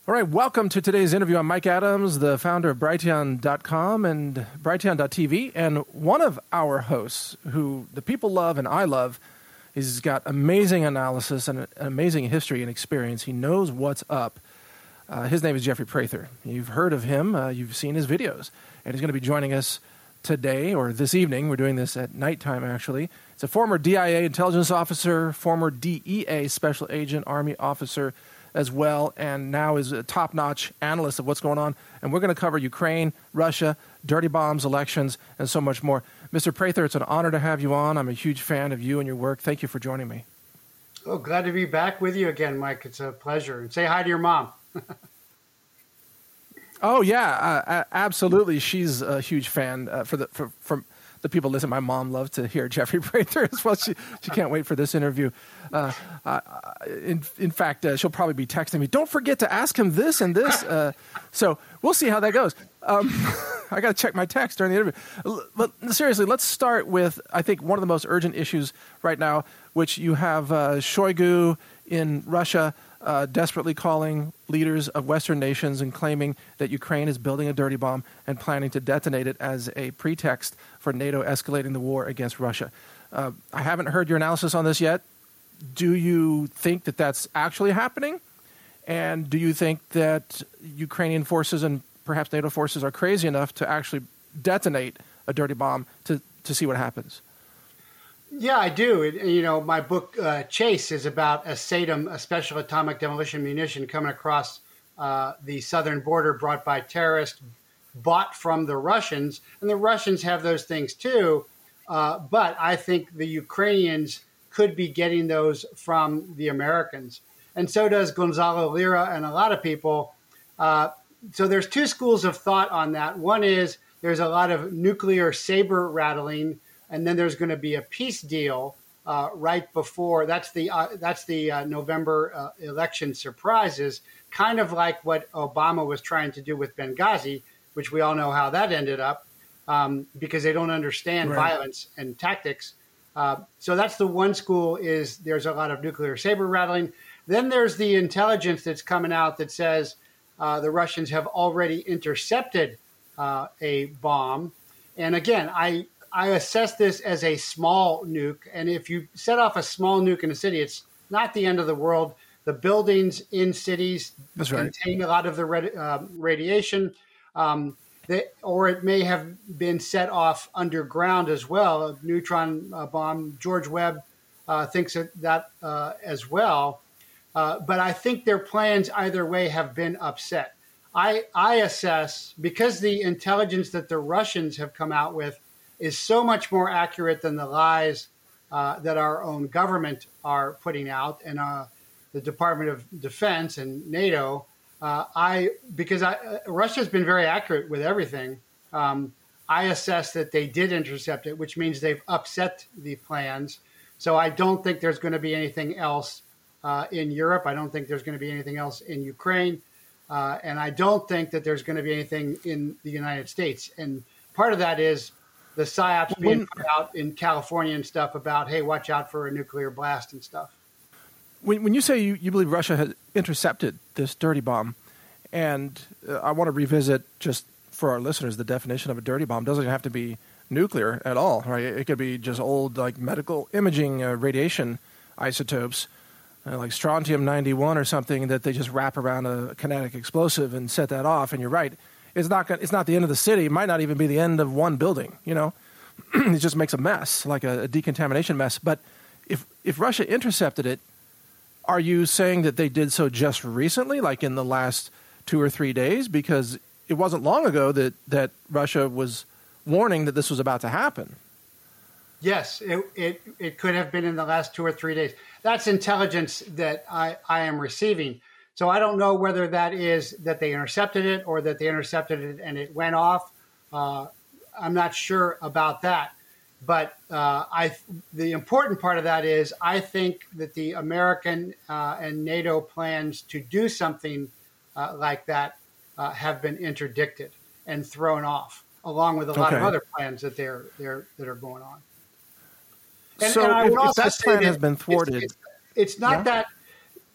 All right, welcome to today's interview. I'm Mike Adams, the founder of Brighteon.com and Brighteon.tv, and one of our hosts who the people love and I love. He's got amazing analysis and an amazing history and experience. He knows what's up. His name is Jeffrey Prather. You've heard of him. You've seen his videos. And he's going to be joining us today or this evening. We're doing this at nighttime, actually. It's a former DIA intelligence officer, former DEA special agent, Army officer as well, and now is a top-notch analyst of what's going on. And we're going to cover Ukraine, Russia, dirty bombs, elections, and so much more. Mr. Prather, it's an honor to have you on. I'm a huge fan of you and your work. Thank you for joining me. Oh, glad to be back with you again, Mike. It's a pleasure. And say hi to your mom. Oh, yeah, absolutely. She's a huge fan from the people listen. My mom loves to hear Jeffrey Prather as well. She can't wait for this interview. In fact, she'll probably be texting me, don't forget to ask him this and this. So we'll see how that goes. I got to check my text during the interview. But seriously, let's start with, I think, one of the most urgent issues right now, which you have Shoigu in Russia desperately calling leaders of Western nations and claiming that Ukraine is building a dirty bomb and planning to detonate it as a pretext for NATO escalating the war against Russia. I haven't heard your analysis on this yet. Do you think that that's actually happening? And do you think that Ukrainian forces and perhaps NATO forces are crazy enough to actually detonate a dirty bomb to see what happens? Yeah, I do. My book, Chase, is about a SATM, a special atomic demolition munition coming across the southern border brought by terrorists, bought from the Russians. And the Russians have those things too. But I think the Ukrainians could be getting those from the Americans. And so does Gonzalo Lira and a lot of people. So there's two schools of thought on that. One is there's a lot of nuclear saber rattling, and then there's going to be a peace deal right before. That's the November election surprises, kind of like what Obama was trying to do with Benghazi, which we all know how that ended up, because they don't understand violence and tactics. So that's the one school, is there's a lot of nuclear saber rattling. Then there's the intelligence that's coming out that says the Russians have already intercepted a bomb. And again, I assess this as a small nuke. And if you set off a small nuke in a city, it's not the end of the world. The buildings in cities contain a lot of the radiation. Or it may have been set off underground as well, a neutron bomb. George Webb thinks of that as well. But I think their plans either way have been upset. I assess, because the intelligence that the Russians have come out with is so much more accurate than the lies that our own government are putting out, and the Department of Defense and NATO. Russia's been very accurate with everything. I assess that they did intercept it, which means they've upset the plans. So I don't think there's going to be anything else in Europe. I don't think there's going to be anything else in Ukraine. And I don't think that there's going to be anything in the United States. And part of that is the PSYOPs being put out in California and stuff about, hey, watch out for a nuclear blast and stuff. When you say you believe Russia has intercepted this dirty bomb, and I want to revisit, just for our listeners, the definition of a dirty bomb. It doesn't have to be nuclear at all, right? It could be just old, like, medical imaging radiation isotopes, like strontium-91 or something, that they just wrap around a kinetic explosive and set that off. And you're right, it's not the end of the city. It might not even be the end of one building. It just makes a mess, like a decontamination mess. But if Russia intercepted it, are you saying that they did so just recently, like in the last 2 or 3 days? Because it wasn't long ago that Russia was warning that this was about to happen. Yes, it could have been in the last 2 or 3 days. That's intelligence that I am receiving. So I don't know whether that is that they intercepted it or that they intercepted it and it went off. I'm not sure about that. But the important part of that is I think that the American and NATO plans to do something like that have been interdicted and thrown off, along with a lot of other plans that that are going on. And if that plan has been thwarted, it's not that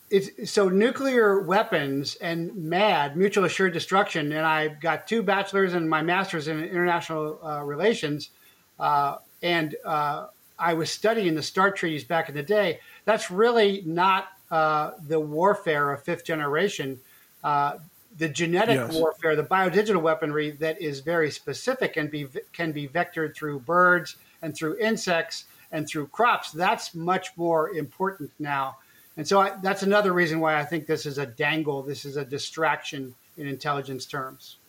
so nuclear weapons and MAD, mutual assured destruction, and I got 2 bachelor's and my master's in international relations, and I was studying the START treaties back in the day. That's really not the warfare of 5th generation. The genetic warfare, the biodigital weaponry that is very specific and can be vectored through birds and through insects and through crops. That's much more important now. And so that's another reason why I think this is a dangle. This is a distraction in intelligence terms.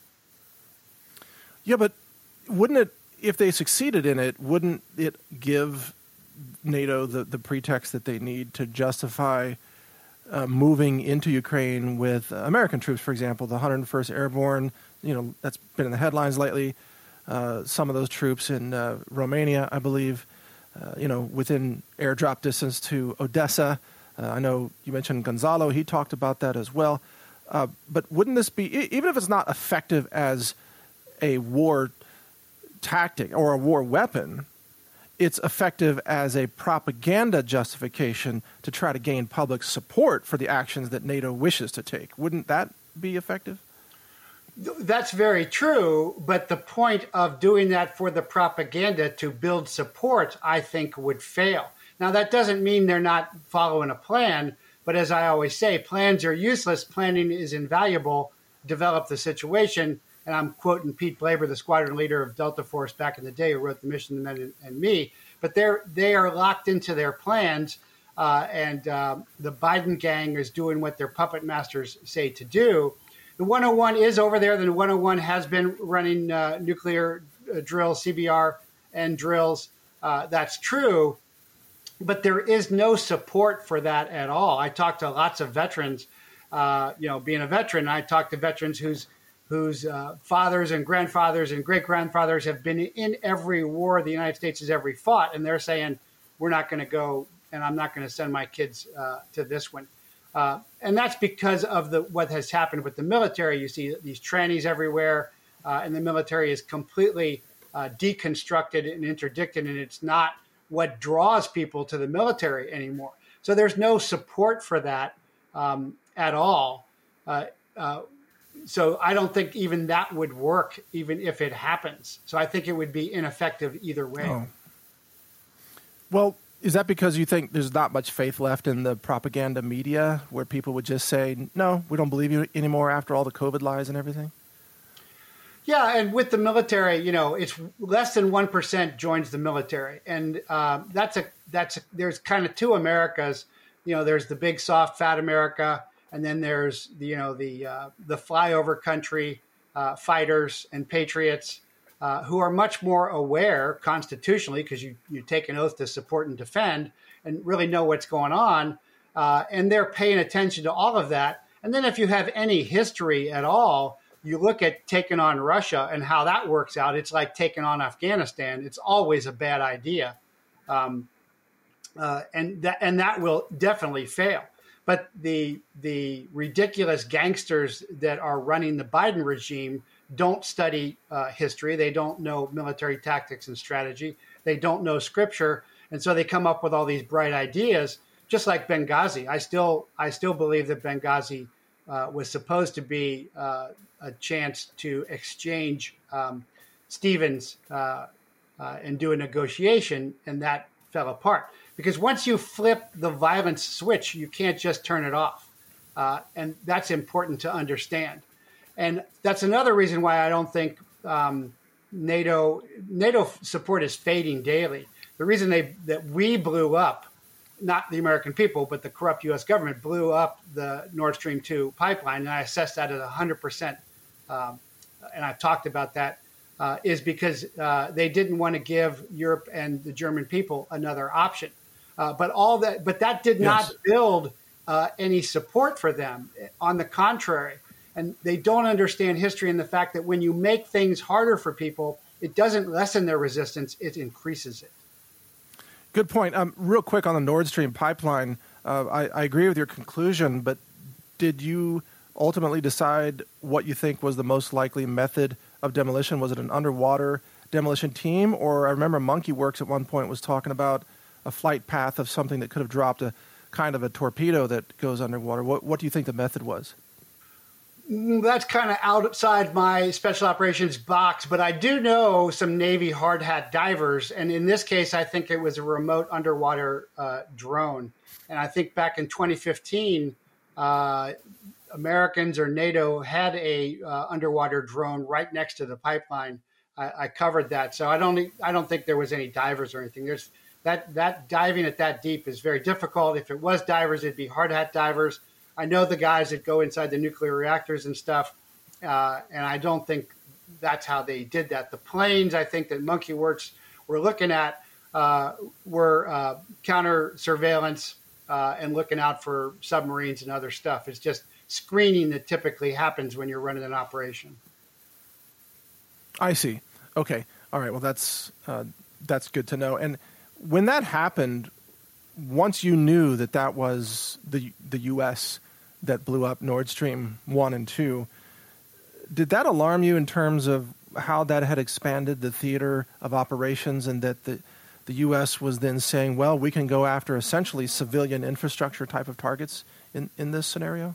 Yeah, but wouldn't it, if they succeeded in it, wouldn't it give NATO the pretext that they need to justify moving into Ukraine with American troops, for example, the 101st Airborne, that's been in the headlines lately. Some of those troops in Romania, I believe, within airdrop distance to Odessa. I know you mentioned Gonzalo. He talked about that as well. But wouldn't this be, even if it's not effective as a war tactic or a war weapon, it's effective as a propaganda justification to try to gain public support for the actions that NATO wishes to take. Wouldn't that be effective? That's very true, but the point of doing that for the propaganda to build support, I think, would fail. Now, that doesn't mean they're not following a plan, but as I always say, plans are useless. Planning is invaluable. Develop the situation. And I'm quoting Pete Blaber, the squadron leader of Delta Force back in the day, who wrote The Mission, the Men, and Me. But they are locked into their plans, and the Biden gang is doing what their puppet masters say to do. The 101 is over there. The 101 has been running nuclear drills, CBR, and drills. That's true. But there is no support for that at all. I talked to lots of veterans, being a veteran, I talked to veterans whose fathers and grandfathers and great-grandfathers have been in every war the United States has ever fought, and they're saying, we're not going to go, and I'm not going to send my kids to this one. And that's because of what has happened with the military. You see these trannies everywhere, and the military is completely deconstructed and interdicted, and it's not what draws people to the military anymore. So there's no support for that at all. So I don't think even that would work, even if it happens. So I think it would be ineffective either way. Oh. Well, is that because you think there's not much faith left in the propaganda media, where people would just say, no, we don't believe you anymore after all the COVID lies and everything? Yeah, and with the military, it's less than 1% joins the military, and there's kind of 2 Americas. There's the big, soft, fat America, and then there's the flyover country fighters and patriots who are much more aware constitutionally, because you take an oath to support and defend, and really know what's going on, and they're paying attention to all of that. And then if you have any history at all, you look at taking on Russia and how that works out. It's like taking on Afghanistan. It's always a bad idea, and that will definitely fail. But the ridiculous gangsters that are running the Biden regime don't study history. They don't know military tactics and strategy. They don't know scripture, and so they come up with all these bright ideas, just like Benghazi. I still believe that Benghazi was supposed to be a chance to exchange Stevens and do a negotiation, and that fell apart. Because once you flip the violence switch, you can't just turn it off. And that's important to understand. And that's another reason why I don't think NATO support is fading daily. The reason that we blew up, not the American people, but the corrupt U.S. government blew up the Nord Stream 2 pipeline, and I assessed that at 100%, and I've talked about that, is because they didn't want to give Europe and the German people another option. But that did not build any support for them. On the contrary, and they don't understand history and the fact that when you make things harder for people, it doesn't lessen their resistance; it increases it. Good point. Real quick on the Nord Stream pipeline, I agree with your conclusion, but did you ultimately decide what you think was the most likely method of demolition? Was it an underwater demolition team? Or I remember Monkey Works at one point was talking about a flight path of something that could have dropped kind of a torpedo that goes underwater. What do you think the method was? That's kind of outside my special operations box, but I do know some Navy hard hat divers. And in this case, I think it was a remote underwater drone. And I think back in 2015, Americans or NATO had a underwater drone right next to the pipeline. I covered that. So I don't think there was any divers or anything. There's that diving at that deep is very difficult. If it was divers, it'd be hard hat divers. I know the guys that go inside the nuclear reactors and stuff, and I don't think that's how they did that. The planes, I think, that Monkey Werx were looking at were counter surveillance and looking out for submarines and other stuff. It's just screening that typically happens when you're running an operation. I see. Okay. All right. Well, that's good to know. And when that happened, once you knew that was the U.S. that blew up Nord Stream 1 and 2, did that alarm you in terms of how that had expanded the theater of operations, and that the U.S. was then saying, well, we can go after essentially civilian infrastructure type of targets in this scenario?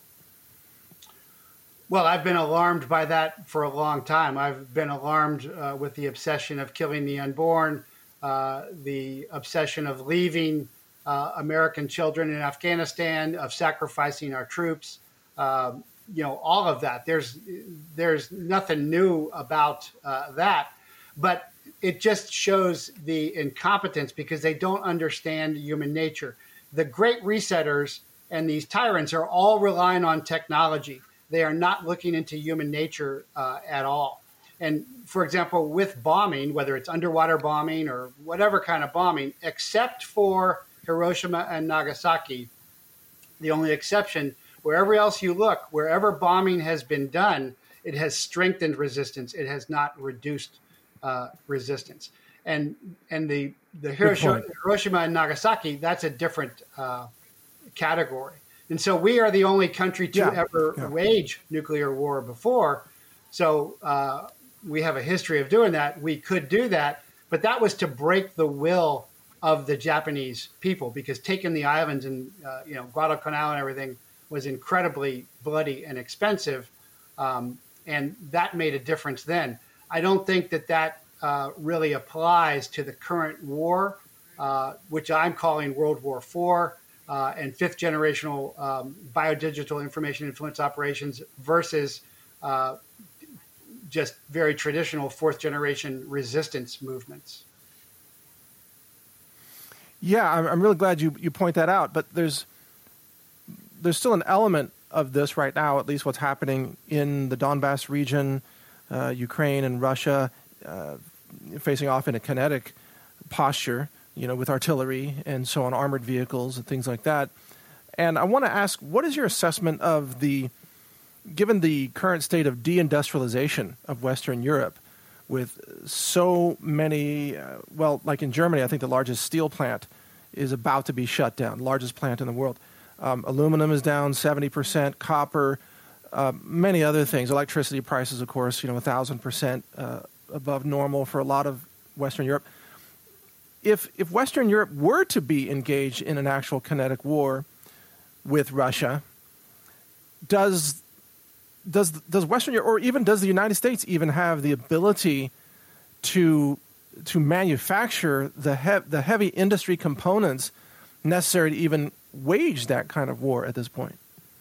Well, I've been alarmed by that for a long time. I've been alarmed with the obsession of killing the unborn, the obsession of leaving American children in Afghanistan, of sacrificing our troops, all of that. There's nothing new about that, but it just shows the incompetence because they don't understand human nature. The great resetters and these tyrants are all relying on technology. They are not looking into human nature at all. And for example, with bombing, whether it's underwater bombing or whatever kind of bombing, except for Hiroshima and Nagasaki, the only exception, wherever else you look, wherever bombing has been done, it has strengthened resistance. It has not reduced resistance. And the Hiroshima and Nagasaki, that's a different category. And so we are the only country to ever wage nuclear war before. So we have a history of doing that. We could do that, but that was to break the will of the Japanese people, because taking the islands and Guadalcanal and everything was incredibly bloody and expensive, and that made a difference then. I don't think that really applies to the current war, which I'm calling World War IV and fifth generational biodigital information influence operations versus just very traditional fourth generation resistance movements. Yeah, I'm really glad you point that out. But there's still an element of this right now, at least what's happening in the Donbass region, Ukraine and Russia, facing off in a kinetic posture, with artillery and so on, armored vehicles and things like that. And I want to ask, what is your assessment of given the current state of deindustrialization of Western Europe, with so many, like in Germany, I think the largest steel plant is about to be shut down, largest plant in the world. Aluminum is down 70%, copper, many other things. Electricity prices, of course, 1,000% above normal for a lot of Western Europe. If Western Europe were to be engaged in an actual kinetic war with Russia, does Western Europe, or even does the United States, even have the ability to manufacture the heavy industry components necessary to even wage that kind of war at this point?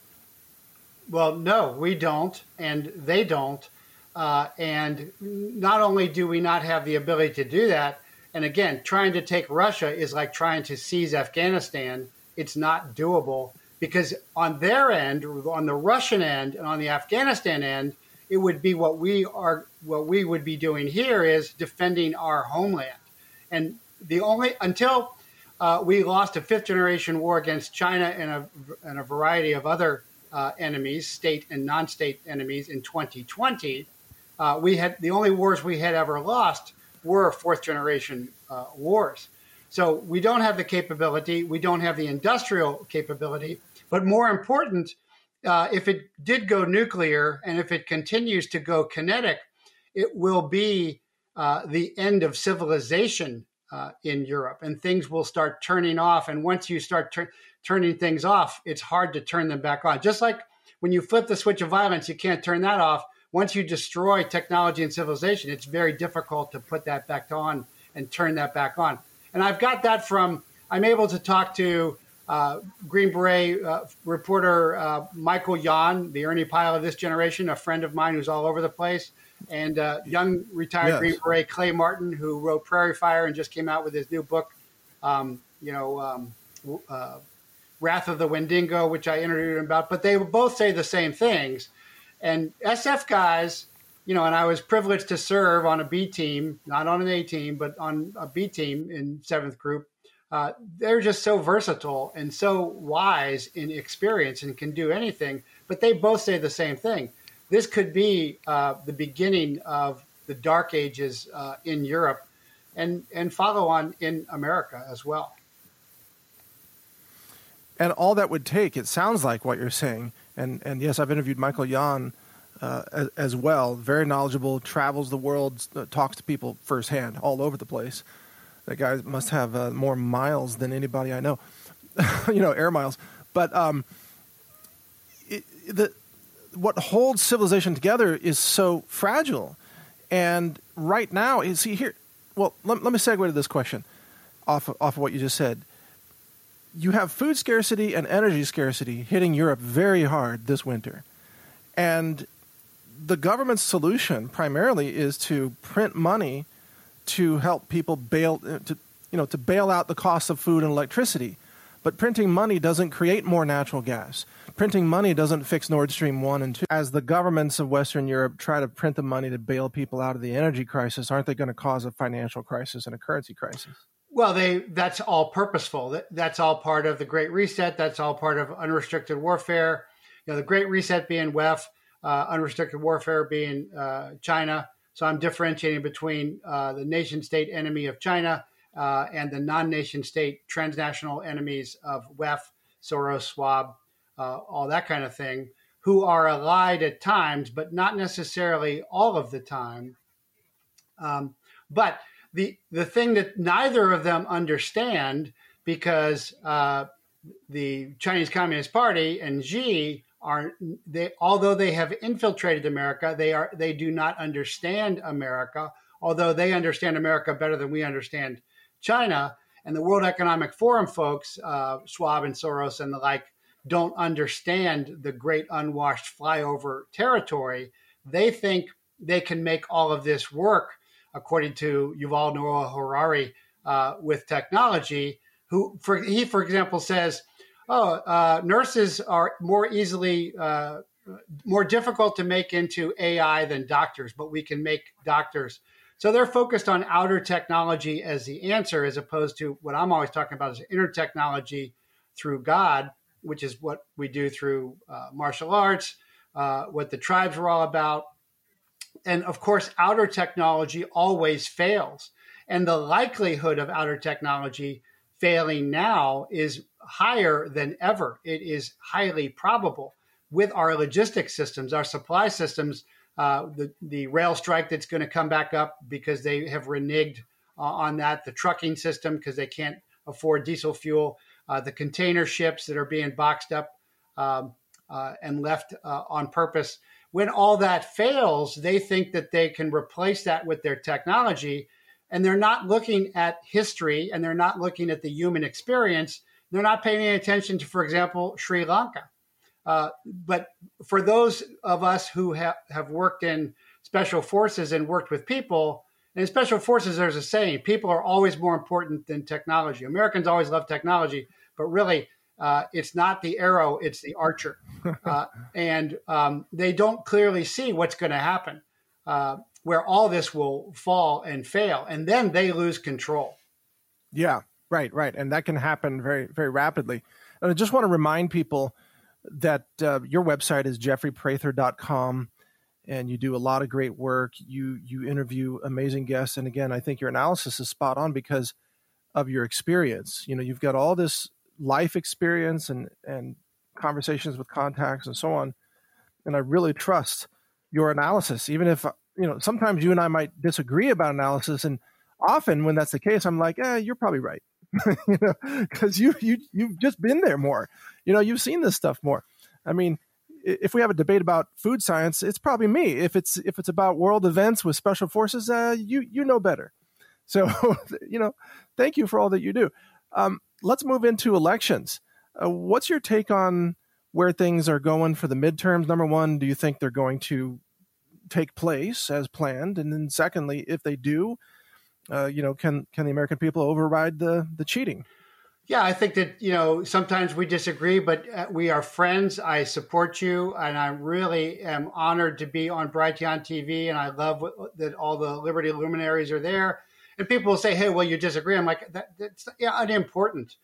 Well, no, we don't, and they don't. And not only do we not have the ability to do that, and again, trying to take Russia is like trying to seize Afghanistan. It's not doable, because on their end, on the Russian end and on the Afghanistan end, it would be what we would be doing here is defending our homeland. And until we lost a fifth generation war against China and a variety of other enemies, state and non-state enemies in 2020, the only wars we had ever lost were fourth generation wars. So we don't have the capability, we don't have the industrial capability, but more important, if it did go nuclear and if it continues to go kinetic, it will be the end of civilization in Europe, and things will start turning off. And once you start turning things off, it's hard to turn them back on. Just like when you flip the switch of violence, you can't turn that off. Once you destroy technology and civilization, it's very difficult to put that back on and turn that back on. And I've got that from, I'm able to talk to Green Beret reporter Michael Yon, the Ernie Pyle of this generation, a friend of mine who's all over the place, and young retired Green Beret Clay Martin, who wrote Prairie Fire and just came out with his new book, Wrath of the Wendigo, which I interviewed him about. But they both say the same things. And SF guys, and I was privileged to serve on a B team, not on an A team, but on a B team in 7th Group. They're just so versatile and so wise in experience and can do anything. But they both say the same thing. This could be the beginning of the dark ages in Europe and follow on in America as well. And all that would take, it sounds like what you're saying. And yes, I've interviewed Michael Yon as well. Very knowledgeable, travels the world, talks to people firsthand all over the place. That guy must have more miles than anybody I know, air miles. But what holds civilization together is so fragile. And right now, let me segue to this question off of what you just said. You have food scarcity and energy scarcity hitting Europe very hard this winter. And the government's solution primarily is to print money to help people bail out the cost of food and electricity. But printing money doesn't create more natural gas. Printing money doesn't fix Nord Stream 1 and 2. As the governments of Western Europe try to print the money to bail people out of the energy crisis, aren't they going to cause a financial crisis and a currency crisis? Well, that's all purposeful. That's all part of the Great Reset. That's all part of unrestricted warfare. The Great Reset being WEF, unrestricted warfare being China. So I'm differentiating between the nation-state enemy of China and the non-nation state transnational enemies of WEF, Soros, Schwab, all that kind of thing, who are allied at times, but not necessarily all of the time. But the thing that neither of them understand, because the Chinese Communist Party and Xi although they have infiltrated America, they do not understand America, although they understand America better than we understand China. And the World Economic Forum folks, Schwab and Soros and the like, don't understand the great unwashed flyover territory. They think they can make all of this work, according to Yuval Noah Harari, with technology, for example, says, nurses are more difficult to make into AI than doctors, but we can make doctors. So they're focused on outer technology as the answer, as opposed to what I'm always talking about is inner technology through God, which is what we do through martial arts, what the tribes were all about. And of course, outer technology always fails. And the likelihood of outer technology failing now is higher than ever. It is highly probable with our logistics systems, our supply systems, the rail strike that's going to come back up because they have reneged on that, the trucking system because they can't afford diesel fuel, the container ships that are being boxed up and left on purpose. When all that fails, they think that they can replace that with their technology. And they're not looking at history and they're not looking at the human experience. They're not paying any attention to, for example, Sri Lanka. But for those of us who have worked in special forces and worked with people, and in special forces, there's a saying, people are always more important than technology. Americans always love technology, but really it's not the arrow, it's the archer. And they don't clearly see what's going to happen. Where all this will fall and fail, and then they lose control. Yeah, right. And that can happen very, very rapidly. And I just want to remind people that your website is jeffreyprather.com, and you do a lot of great work. You interview amazing guests. And again, I think your analysis is spot on because of your experience. You've got all this life experience and conversations with contacts and so on. And I really trust your analysis, even if sometimes you and I might disagree about analysis, and often when that's the case, I'm like, you're probably right. Because you've just been there more. You've seen this stuff more. I mean, if we have a debate about food science, it's probably me. If it's about world events with special forces, you know better. So, thank you for all that you do. Let's move into elections. What's your take on where things are going for the midterms? Number one, do you think they're going to take place as planned? And then secondly, if they do, can the American people override the cheating? Yeah, I think that, sometimes we disagree, but we are friends. I support you, and I really am honored to be on Brighteon TV, and I love that all the Liberty luminaries are there. And people will say, hey, well, you disagree. I'm like, that's unimportant.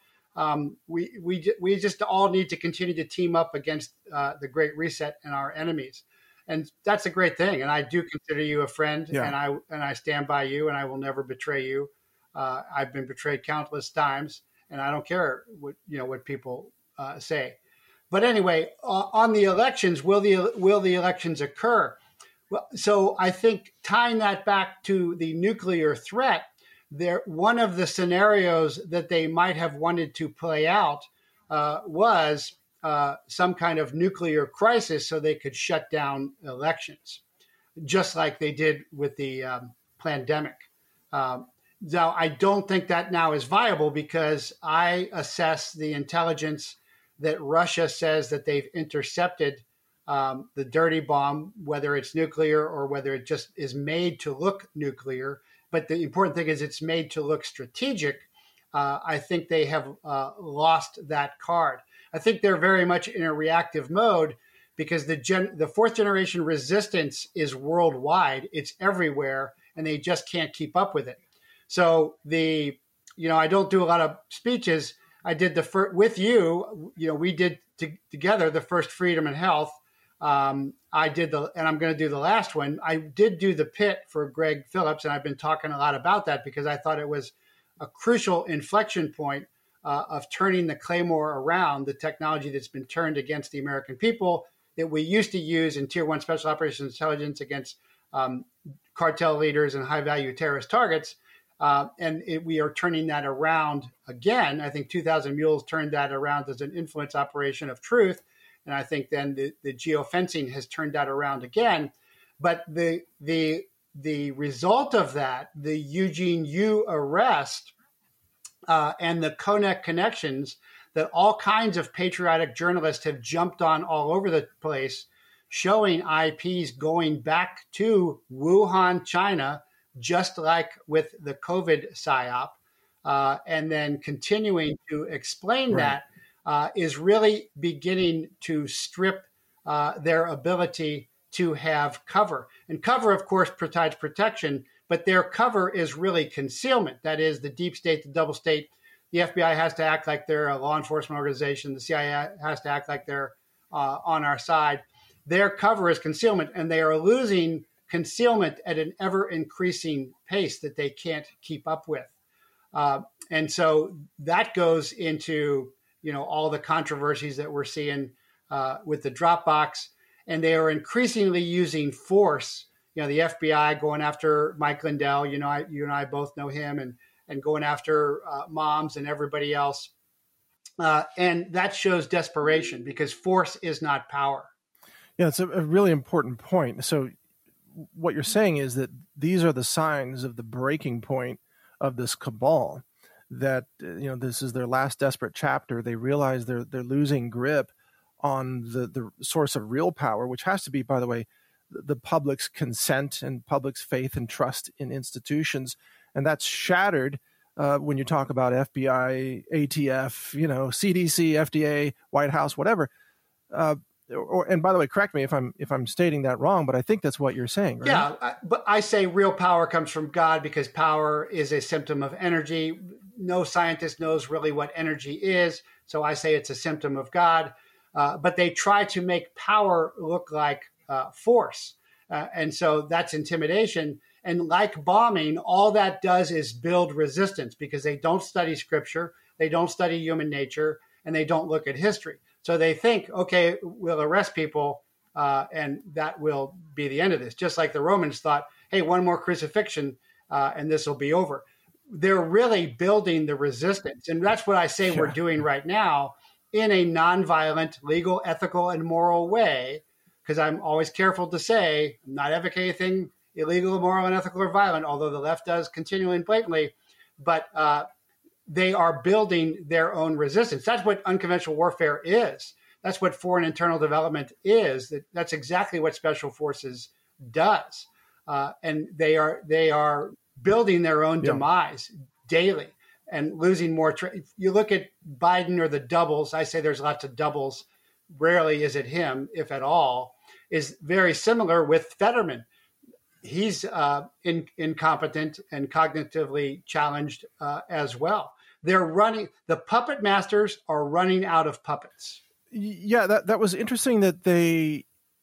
We just all need to continue to team up against the Great Reset and our enemies. And that's a great thing. And I do consider you a friend, and I stand by you, and I will never betray you. I've been betrayed countless times, and I don't care what people say. But anyway, on the elections, will the elections occur? Well, so I think tying that back to the nuclear threat, one of the scenarios that they might have wanted to play out was some kind of nuclear crisis so they could shut down elections, just like they did with the pandemic. Now, I don't think that now is viable because I assess the intelligence that Russia says that they've intercepted the dirty bomb, whether it's nuclear or whether it just is made to look nuclear. But the important thing is it's made to look strategic. I think they have lost that card. I think they're very much in a reactive mode because the fourth generation resistance is worldwide. It's everywhere, and they just can't keep up with it. So I don't do a lot of speeches. I did with you. We did together the first Freedom and Health. I did and I'm going to do the last one. I did do the pit for Greg Phillips, and I've been talking a lot about that because I thought it was a crucial inflection point of turning the Claymore around, the technology that's been turned against the American people that we used to use in Tier 1 Special Operations Intelligence against cartel leaders and high-value terrorist targets. We are turning that around again. I think 2,000 Mules turned that around as an influence operation of truth. And I think then the geofencing has turned that around again. But the result of that, the Eugene Yu arrest and the Connect connections that all kinds of patriotic journalists have jumped on all over the place, showing IPs going back to Wuhan, China, just like with the COVID PSYOP, and then continuing to explain that is really beginning to strip their ability to have cover. And cover, of course, provides protection, but their cover is really concealment. That is, the deep state, the double state. The FBI has to act like they're a law enforcement organization. The CIA has to act like they're on our side. Their cover is concealment, and they are losing concealment at an ever-increasing pace that they can't keep up with. And so that goes into all the controversies that we're seeing with the Dropbox, and they are increasingly using force. The FBI going after Mike Lindell. You and I both know him, and going after moms and everybody else. And that shows desperation because force is not power. Yeah, it's a really important point. So what you're saying is that these are the signs of the breaking point of this cabal, that this is their last desperate chapter. They realize they're losing grip on the source of real power, which has to be, by the way, the public's consent and public's faith and trust in institutions. And that's shattered when you talk about FBI, ATF, CDC, FDA, White House, whatever. And by the way, correct me if I'm stating that wrong, but I think that's what you're saying, right? Yeah, but I say real power comes from God because power is a symptom of energy. No scientist knows really what energy is, so I say it's a symptom of God. But they try to make power look like force, and so that's intimidation. And like bombing, all that does is build resistance because they don't study scripture, they don't study human nature, and they don't look at history. So they think, okay, we'll arrest people, and that will be the end of this. Just like the Romans thought, hey, one more crucifixion, and this will be over. They're really building the resistance. And that's what I say we're doing right now in a nonviolent, legal, ethical, and moral way, because I'm always careful to say I'm not advocating anything illegal, immoral, unethical, or violent, although the left does continually and blatantly. But they are building their own resistance. That's what unconventional warfare is. That's what foreign internal development is. That's exactly what special forces does. And they are building their own demise daily and losing more. You look at Biden or the doubles. I say there's lots of doubles. Rarely is it him, if at all. Is very similar with Fetterman. He's incompetent and cognitively challenged as well. They're running. The puppet masters are running out of puppets. Yeah, that was interesting that they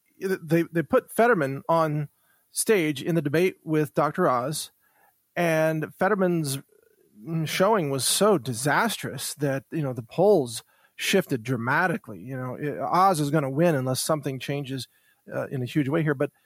put Fetterman on stage in the debate with Dr. Oz, and Fetterman's showing was so disastrous that the polls shifted dramatically. Oz is going to win unless something changes in a huge way here. But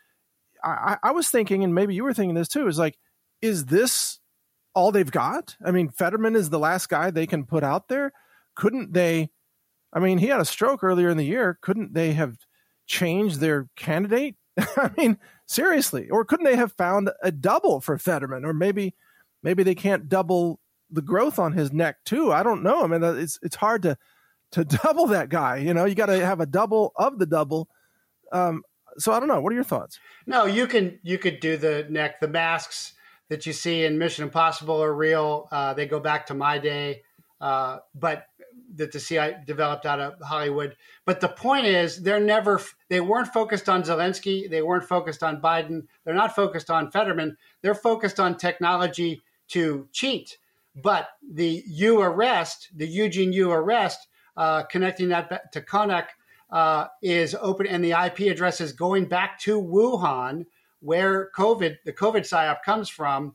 I was thinking, and maybe you were thinking this too, is this all they've got? I mean, Fetterman is the last guy they can put out there. Couldn't they? I mean, he had a stroke earlier in the year. Couldn't they have changed their candidate? I mean, seriously. Or couldn't they have found a double for Fetterman? Or maybe they can't double the growth on his neck too. I don't know. I mean, it's hard to double that guy. You got to have a double of the double. So I don't know. What are your thoughts? No, you could do the neck. The masks that you see in Mission Impossible are real. They go back to my day, but that the CIA developed out of Hollywood. But the point is, they weren't focused on Zelensky. They weren't focused on Biden. They're not focused on Fetterman. They're focused on technology to cheat. But the Eugene Yu arrest, connecting that to Konak, is open, and the IP address is going back to Wuhan, where the COVID psyop comes from,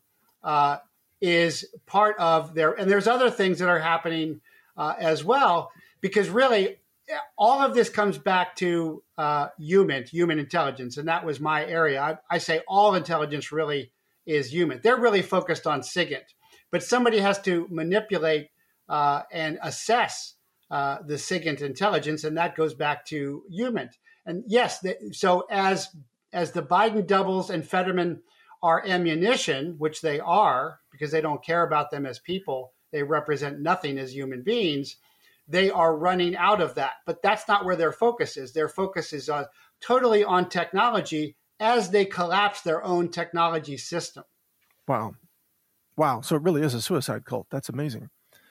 is part of their. And there's other things that are happening as well, because really all of this comes back to human intelligence, and that was my area. I say all intelligence really is human. They're really focused on SIGINT, but somebody has to manipulate and assess the SIGINT intelligence, and that goes back to human. And yes, so as the Biden doubles and Fetterman are ammunition, which they are, because they don't care about them as people, they represent nothing as human beings, they are running out of that. But that's not where their focus is. Their focus is totally on technology as they collapse their own technology system. Wow. So it really is a suicide cult. That's amazing.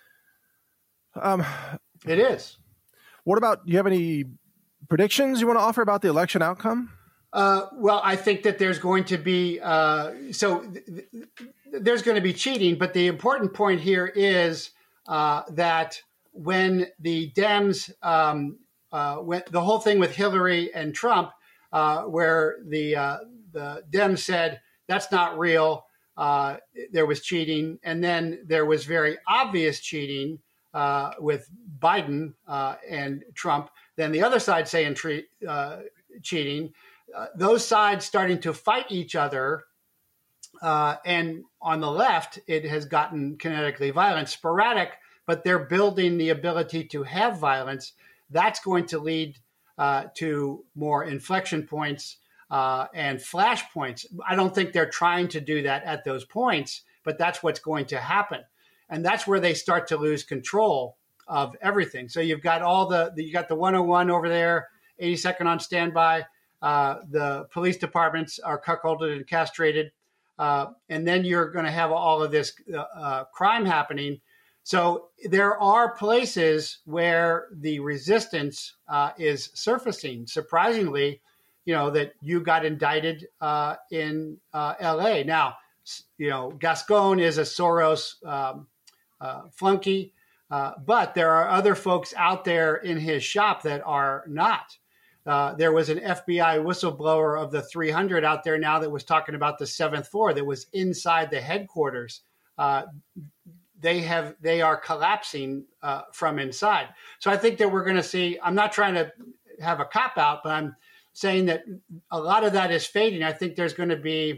It is. What about, do you have any predictions you want to offer about the election outcome? Well, I think that there's going to be there's going to be cheating, but the important point here is that when the Dems, when the whole thing with Hillary and Trump, where the Dems said that's not real, there was cheating, and then there was very obvious cheating with Biden and Trump. Then the other side saying cheating. Those sides starting to fight each other. And on the left, it has gotten kinetically violent, sporadic, but they're building the ability to have violence. That's going to lead to more inflection points and flashpoints. I don't think they're trying to do that at those points, but that's what's going to happen. And that's where they start to lose control of everything. So you've got you got the 101 over there, 82nd on standby. The police departments are cuckolded and castrated. And then you're going to have all of this crime happening. So there are places where the resistance is surfacing. Surprisingly, that you got indicted in L.A. Now, Gascon is a Soros flunky, but there are other folks out there in his shop that are not. There was an FBI whistleblower of the 300 out there now that was talking about the 7th floor that was inside the headquarters. They are collapsing from inside. So I think that we're going to see, I'm not trying to have a cop out, but I'm saying that a lot of that is fading. I think there's going to be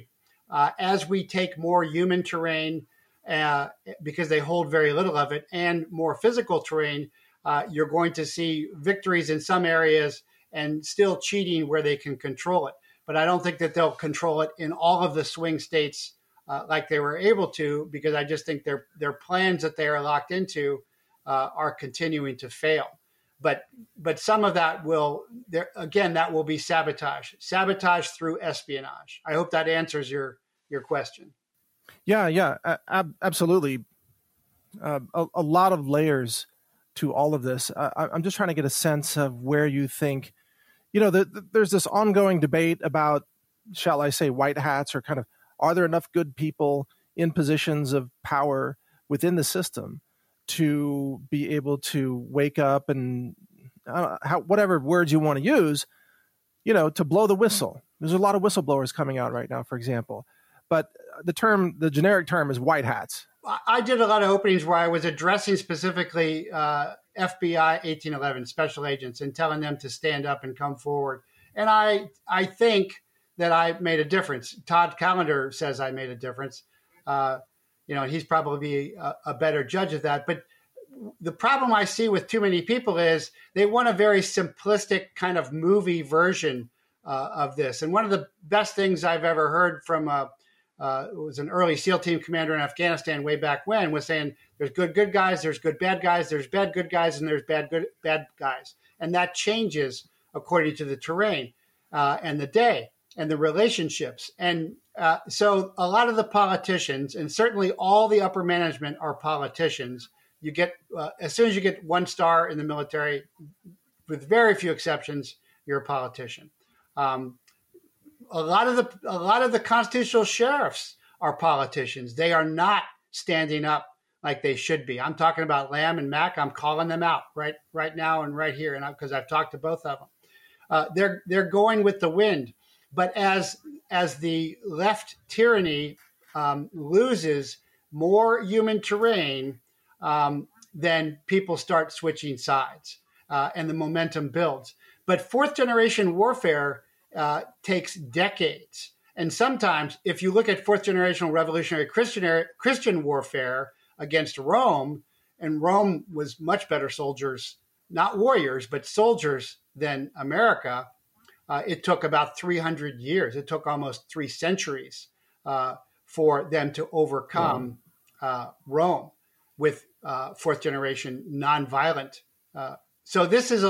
as we take more human terrain, because they hold very little of it, and more physical terrain, you're going to see victories in some areas and still cheating where they can control it. But I don't think that they'll control it in all of the swing states like they were able to, because I just think their plans that they are locked into are continuing to fail. But some of that that will be sabotage through espionage. I hope that answers your question. Yeah, absolutely. A lot of layers to all of this. I'm just trying to get a sense of where you think, there's this ongoing debate about, shall I say, white hats, or kind of, are there enough good people in positions of power within the system to be able to wake up and whatever words you want to use, to blow the whistle. There's a lot of whistleblowers coming out right now, for example. But the generic term is white hats. I did a lot of openings where I was addressing specifically FBI 1811 special agents and telling them to stand up and come forward. And I think that I made a difference. Todd Callender says I made a difference. He's probably a better judge of that. But the problem I see with too many people is they want a very simplistic kind of movie version of this. And one of the best things I've ever heard from was an early SEAL team commander in Afghanistan way back when, was saying there's good guys, there's good bad guys, there's bad good guys, and there's bad guys. And that changes according to the terrain and the day and the relationships. And so a lot of the politicians, and certainly all the upper management, are politicians. You get as soon as you get 1 star in the military, with very few exceptions, you're a politician. A lot of the constitutional sheriffs are politicians. They are not standing up like they should be. I'm talking about Lamb and Mack. I'm calling them out right now and right here, and because I've talked to both of them. They're going with the wind. But as the left tyranny loses more human terrain, then people start switching sides, and the momentum builds. But fourth generation warfare takes decades. And sometimes, if you look at fourth generation revolutionary Christian warfare against Rome, and Rome was much better soldiers, not warriors, but soldiers than America, it took about 300 years. It took almost 3 centuries for them to overcome Rome with fourth generation nonviolent. So this is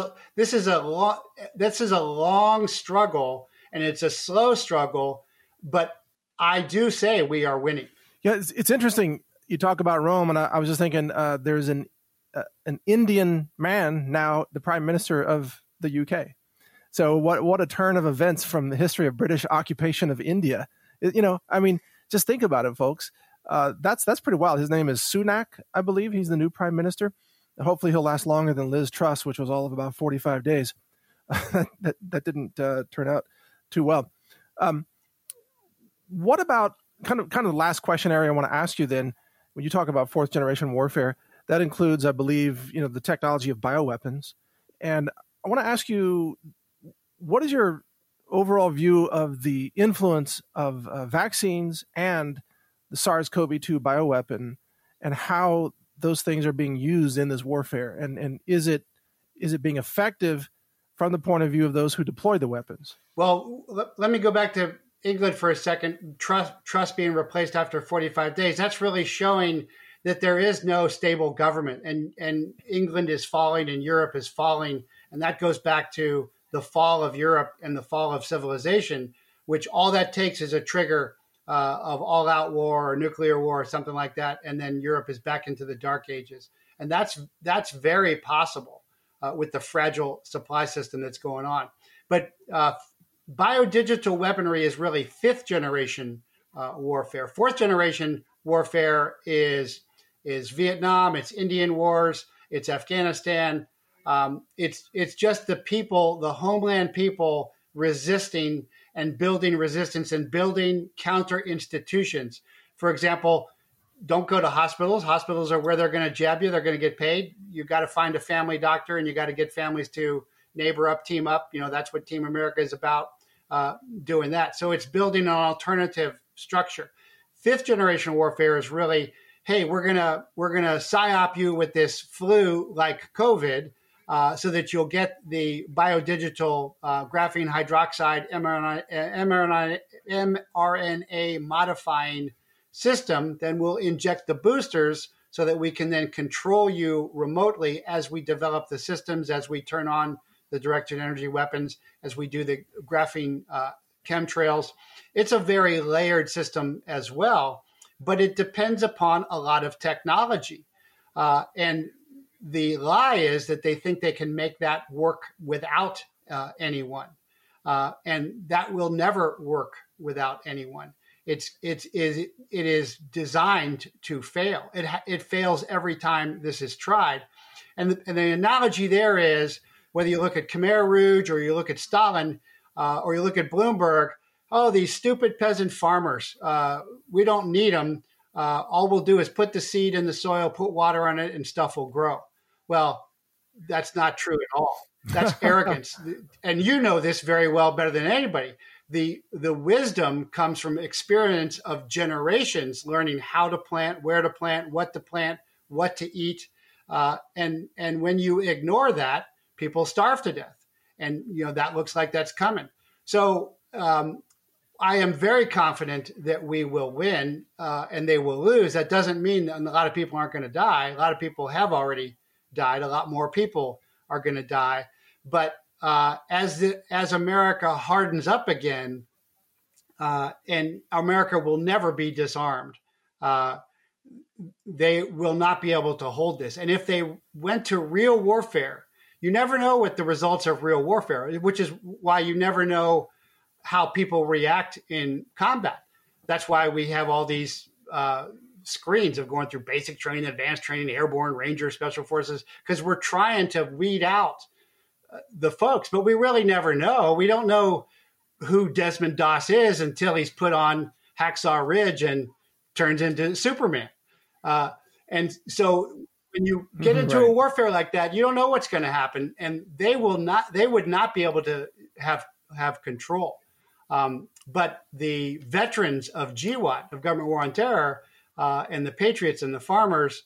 a long struggle, and it's a slow struggle, but I do say we are winning. Yeah, it's interesting. You talk about Rome, and I was just thinking there's an Indian man now the prime minister of the UK. So what a turn of events from the history of British occupation of India. Just think about it, folks. That's pretty wild. His name is Sunak, I believe. He's the new prime minister. Hopefully he'll last longer than Liz Truss, which was all of about 45 days. that didn't turn out too well. What about kind of the last question area I want to ask you then, when you talk about fourth generation warfare, that includes, I believe, the technology of bioweapons. And I want to ask you, what is your overall view of the influence of vaccines and the SARS-CoV-2 bioweapon, and how those things are being used in this warfare? And is it being effective from the point of view of those who deploy the weapons? Well, let me go back to England for a second. Trust being replaced after 45 days. That's really showing that there is no stable government, and England is falling and Europe is falling. And that goes back to the fall of Europe and the fall of civilization, which all that takes is a trigger of all-out war or nuclear war or something like that, and then Europe is back into the dark ages. And that's very possible with the fragile supply system that's going on. But biodigital weaponry is really fifth generation warfare. Fourth generation warfare is Vietnam, it's Indian wars, it's Afghanistan. It's just the people, the homeland people, resisting and building resistance and building counter institutions. For example, don't go to hospitals. Hospitals are where they're going to jab you. They're going to get paid. You've got to find a family doctor, and you got to get families to neighbor up, team up. That's what Team America is about, doing that. So it's building an alternative structure. Fifth generation warfare is really, hey, we're gonna psyop you with this flu like COVID, so that you'll get the biodigital graphene hydroxide mRNA modifying system. Then we'll inject the boosters so that we can then control you remotely as we develop the systems, as we turn on the directed energy weapons, as we do the graphene chemtrails. It's a very layered system as well, but it depends upon a lot of technology. And the lie is that they think they can make that work without anyone. And that will never work without anyone. It is designed to fail. It fails every time this is tried. And the analogy there is, whether you look at Khmer Rouge or you look at Stalin or you look at Bloomberg, oh, these stupid peasant farmers, we don't need them. All we'll do is put the seed in the soil, put water on it, and stuff will grow. Well, that's not true at all. That's arrogance. And you know this very well, better than anybody. The wisdom comes from experience of generations learning how to plant, where to plant, what to eat. And when you ignore that, people starve to death. And, that looks like that's coming. So I am very confident that we will win and they will lose. That doesn't mean a lot of people aren't going to die. A lot of people have already died. A lot more people are going to die. But as America hardens up again, and America will never be disarmed, they will not be able to hold this. And if they went to real warfare, you never know what the results of real warfare, which is why you never know how people react in combat. That's why we have all these screens of going through basic training, advanced training, airborne, ranger, special forces, because we're trying to weed out the folks, but we really never know. We don't know who Desmond Doss is until he's put on Hacksaw Ridge and turns into Superman. And so when you get into a warfare like that, you don't know what's going to happen, and they would not be able to have control. But the veterans of GWOT, of Government War on Terror, and the patriots and the farmers,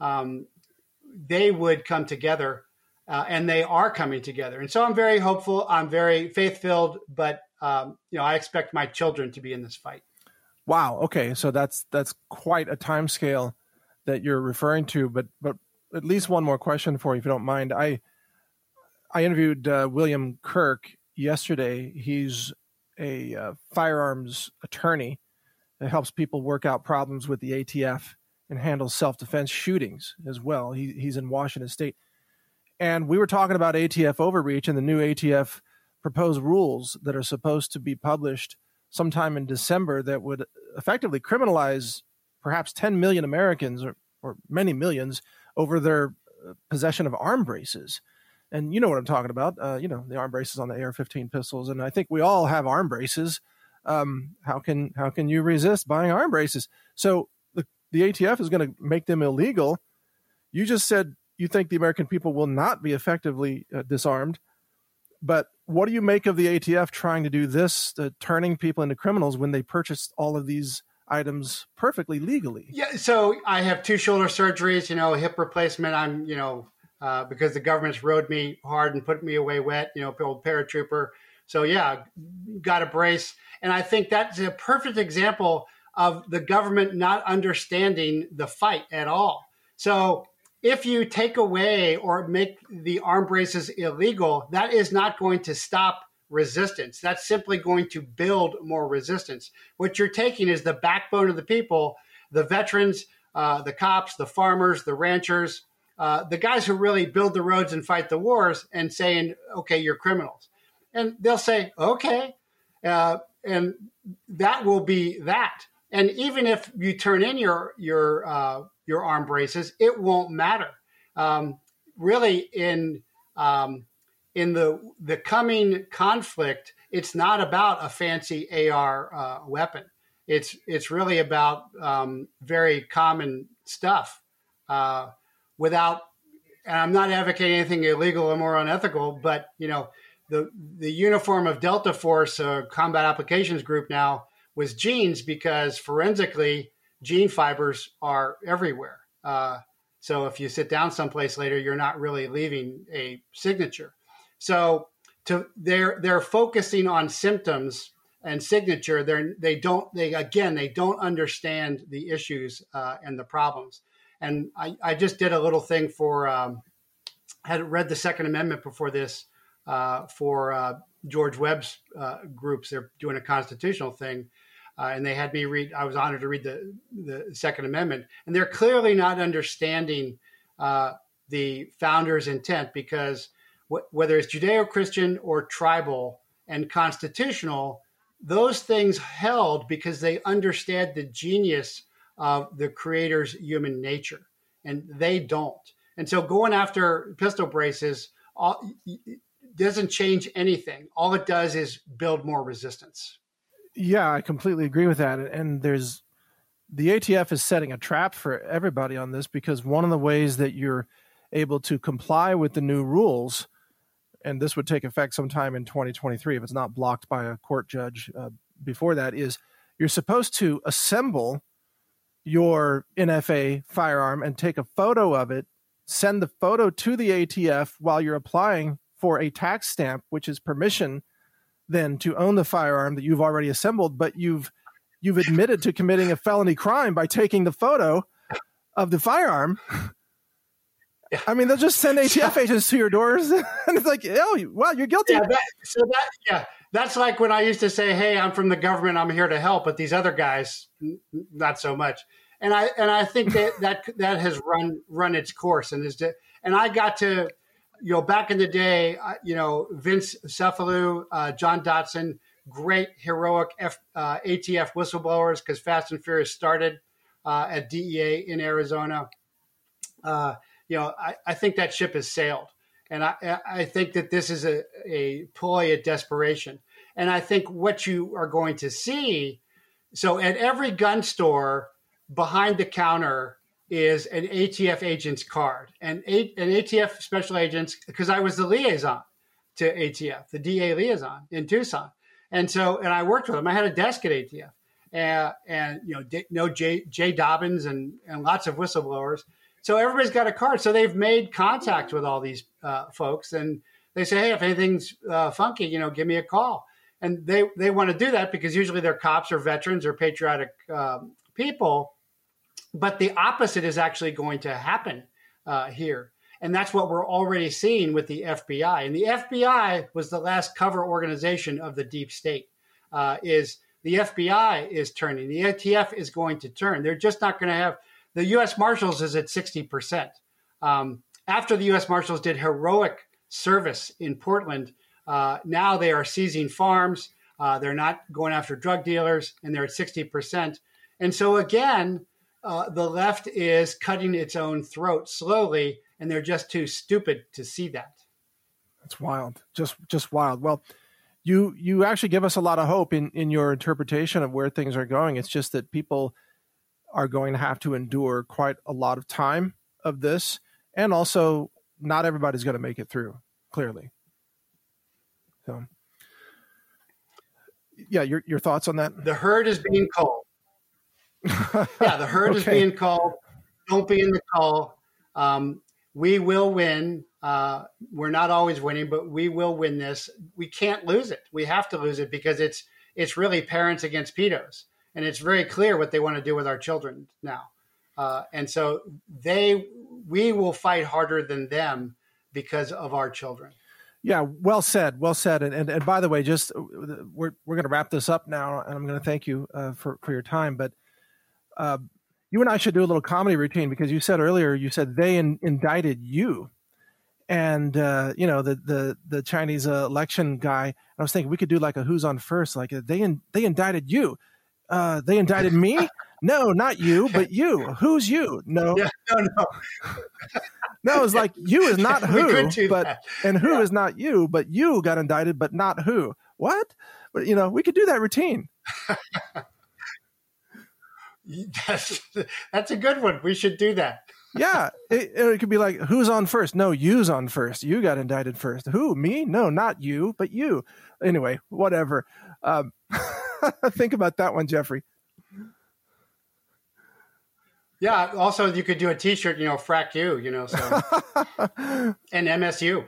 they would come together, and they are coming together. And so I'm very hopeful. I'm very faith-filled, but I expect my children to be in this fight. Wow. Okay, so that's quite a time scale that you're referring to. But at least one more question for you, if you don't mind. I interviewed William Kirk yesterday. He's a firearms attorney that helps people work out problems with the ATF and handles self-defense shootings as well. He's in Washington State. And we were talking about ATF overreach and the new ATF proposed rules that are supposed to be published sometime in December that would effectively criminalize perhaps 10 million Americans or many millions over their possession of arm braces. And you know what I'm talking about, the arm braces on the AR-15 pistols. And I think we all have arm braces. How can you resist buying arm braces? So the ATF is going to make them illegal. You just said you think the American people will not be effectively disarmed. But what do you make of the ATF trying to do this, turning people into criminals when they purchased all of these items perfectly legally? Yeah, so I have 2 shoulder surgeries, hip replacement. I'm, because the government's rode me hard and put me away wet, old paratrooper. So yeah, got a brace. And I think that's a perfect example of the government not understanding the fight at all. So if you take away or make the arm braces illegal, that is not going to stop resistance. That's simply going to build more resistance. What you're taking is the backbone of the people, the veterans, the cops, the farmers, the ranchers, the guys who really build the roads and fight the wars, and saying, okay, you're criminals. And they'll say, okay. And that will be that. And even if you turn in your arm braces, it won't matter. Really, in the coming conflict, it's not about a fancy AR weapon. It's really about very common stuff. And I'm not advocating anything illegal or more unethical, but the uniform of Delta Force, Combat Applications Group now, was genes, because forensically, gene fibers are everywhere. So if you sit down someplace later, you're not really leaving a signature. So they're focusing on symptoms and signature. They don't understand the issues and the problems. And I just did a little thing for had read the Second Amendment before this for George Webb's groups. They're doing a constitutional thing. And they had me read. I was honored to read the Second Amendment, and they're clearly not understanding the founders' intent, because whether it's Judeo-Christian or tribal and constitutional, those things held because they understand the genius of the Creator's human nature, and they don't. And so going after pistol braces doesn't change anything. All it does is build more resistance. Yeah, I completely agree with that. And the ATF is setting a trap for everybody on this, because one of the ways that you're able to comply with the new rules, and this would take effect sometime in 2023 if it's not blocked by a court judge before that, is you're supposed to assemble your NFA firearm and take a photo of it, send the photo to the ATF while you're applying for a tax stamp, which is permission then to own the firearm that you've already assembled, but you've admitted to committing a felony crime by taking the photo of the firearm. Yeah. I mean, they'll just send ATF agents to your doors, and it's like, oh, wow, you're guilty. That's like when I used to say, hey, I'm from the government, I'm here to help, but these other guys, not so much. And I think that has run its course, and I got to, back in the day, Vince Cefalu, John Dotson, great heroic ATF whistleblowers, because Fast and Furious started at DEA in Arizona. I think that ship has sailed, and I think that this is a ploy at desperation. And I think what you are going to see, so at every gun store behind the counter is an ATF agent's card, and an ATF special agents, because I was the liaison to ATF, the DA liaison in Tucson. And I worked with them. I had a desk at ATF, and Jay Dobbins and lots of whistleblowers. So everybody's got a card. So they've made contact with all these folks, and they say, hey, if anything's funky, give me a call. And they want to do that because usually they're cops or veterans or patriotic people. But the opposite is actually going to happen here. And that's what we're already seeing with the FBI. And the FBI was the last cover organization of the deep state. The FBI is turning. The ATF is going to turn. They're just not going to have – the U.S. Marshals is at 60%. After the U.S. Marshals did heroic service in Portland, now they are seizing farms. They're not going after drug dealers, and they're at 60%. And so, again – the left is cutting its own throat slowly, and they're just too stupid to see that. That's wild. Just wild. Well, you actually give us a lot of hope in your interpretation of where things are going. It's just that people are going to have to endure quite a lot of time of this, and also not everybody's going to make it through, clearly. So, yeah, your thoughts on that? The herd is being called. Yeah, the herd is being called. Don't be in the call. We will win. We're not always winning, but we will win this. We can't lose it. We have to lose it because it's really parents against pedos, and it's very clear what they want to do with our children now. And so we will fight harder than them because of our children. Yeah, well said. And by the way, just we're going to wrap this up now, and I'm going to thank you for your time, but. You and I should do a little comedy routine, because you said earlier, they indicted you, and the Chinese election guy. I was thinking we could do like a who's on first, like they indicted you. They indicted me? No, not you, but you. Who's you? No, yeah, no. No, it's like you is not who, and who is not you, but you got indicted, but not who. What? But we could do that routine. That's a good one. We should do that. Yeah. It could be like, who's on first? No, you's on first. You got indicted first. Who? Me? No, not you, but you. Anyway, whatever. Think about that one, Jeffrey. Yeah. Also, you could do a T-shirt, frack you, so and MSU.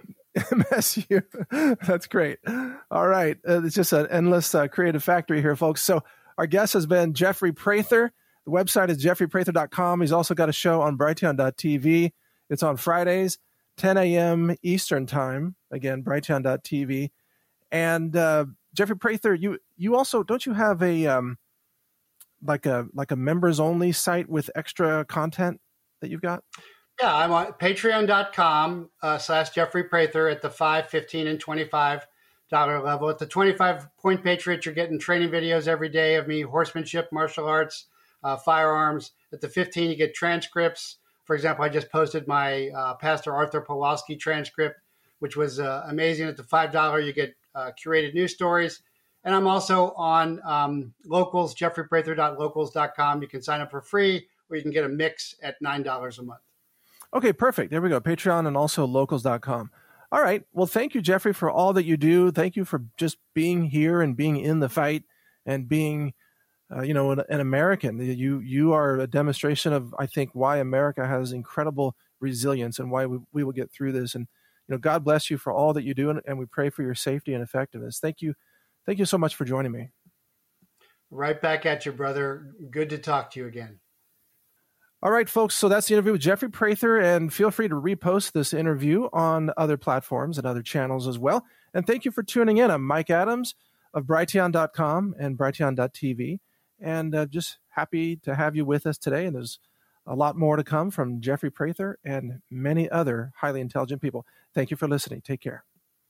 MSU. That's great. All right. It's just an endless creative factory here, folks. So our guest has been Jeffrey Prather. The website is jeffreyprather.com. He's also got a show on Brighteon.tv. It's on Fridays, 10 a.m. Eastern time. Again, Brighteon.tv. And Jeffrey Prather, you also, don't you have a like a members only site with extra content that you've got? Yeah, I'm on patreon.com / Jeffrey Prather at the $5, $15, and $25 level. At the 25 Point Patriot, you're getting training videos every day of me, horsemanship, martial arts, firearms. At the 15, you get transcripts. For example, I just posted my Pastor Arthur Pawlowski transcript, which was amazing. At the $5, you get curated news stories. And I'm also on Locals, jeffreyprather.locals.com. You can sign up for free, or you can get a mix at $9 a month. Okay, perfect. There we go. Patreon and also locals.com. All right. Well, thank you, Jeffrey, for all that you do. Thank you for just being here and being in the fight and being, an American. You are a demonstration of, I think, why America has incredible resilience and why we will get through this. And, God bless you for all that you do, and we pray for your safety and effectiveness. Thank you. Thank you so much for joining me. Right back at you, brother. Good to talk to you again. All right, folks. So that's the interview with Jeffrey Prather, and feel free to repost this interview on other platforms and other channels as well. And thank you for tuning in. I'm Mike Adams of Brighteon.com and Brighteon.tv, and just happy to have you with us today. And there's a lot more to come from Jeffrey Prather and many other highly intelligent people. Thank you for listening. Take care.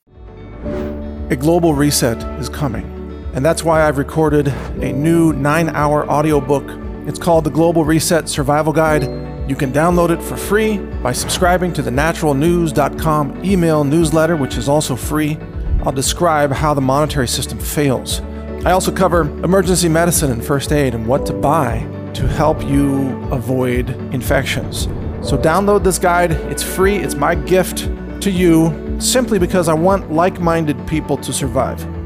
A global reset is coming, and that's why I've recorded a new 9-hour audiobook. It's called The Global Reset Survival Guide. You can download it for free by subscribing to the naturalnews.com email newsletter, which is also free. I'll describe how the monetary system fails. I also cover emergency medicine and first aid and what to buy to help you avoid infections. So download this guide. It's free. It's my gift to you simply because I want like-minded people to survive.